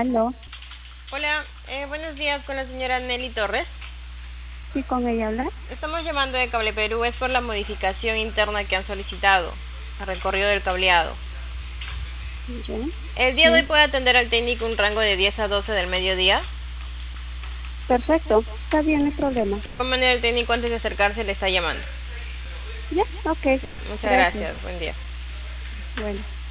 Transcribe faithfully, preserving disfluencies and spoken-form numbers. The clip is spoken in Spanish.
Aló, Hola, eh, buenos días con la señora Nelly Torres. ¿sí con ella hablar? Estamos llamando de Cable Perú, es por la modificación interna que han solicitado, el recorrido del cableado. Ya, El día de hoy sí, puede atender al técnico un rango de diez a doce del mediodía. perfecto, está bien, no hay problema. De igual manera el técnico antes de acercarse le está llamando. Ya, ok, Muchas gracias. gracias, buen día. Bueno.